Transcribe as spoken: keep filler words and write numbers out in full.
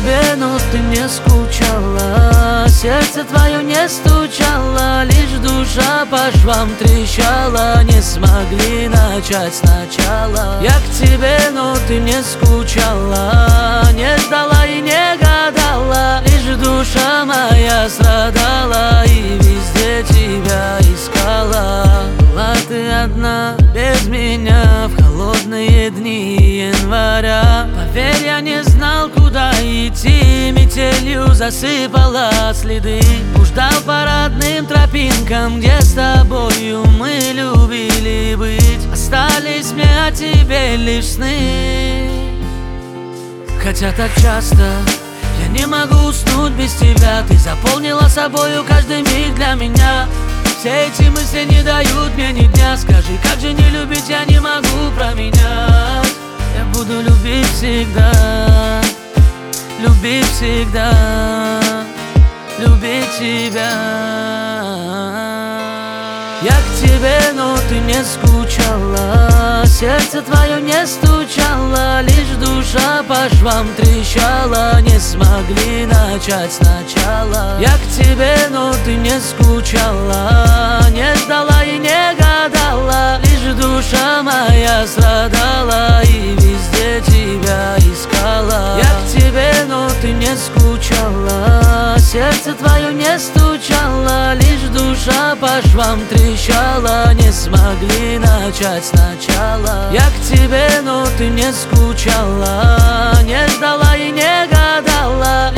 тебе, но ты не скучала. Сердце твое не стучало, лишь душа по швам трещала. Не смогли начать сначала. Я к тебе, но ты не скучала, не ждала и не гадала. Лишь душа моя страдала и везде тебя искала. Была ты одна, без меня, в холодные дни января. Поверь, я не знал, куда идти, метелью засыпала следы. Блуждал по родным тропинкам, где с тобою мы любили быть. Остались мне о тебе лишь сны. Хотя так часто я не могу уснуть без тебя. Ты заполнила собою каждый миг для меня. Все эти мысли не дают мне ни дня. Скажи, как же не любить, я не могу променять. Я буду любить всегда, любить всегда, любить тебя. Я к тебе, но ты не скучала. Сердце твое не стучало, лишь душа по швам трещала. Не смогли начать сначала. Я к тебе, но ты не скучала, не ждала и не гадала. Лишь душа моя страдала и везде тебя искала. Я к тебе, но ты не скучала. Сердце твое не стучало, лишь душа по швам трещала. Не смогли начать сначала. Я к тебе, но ты не скучала, не ждала и не гадала.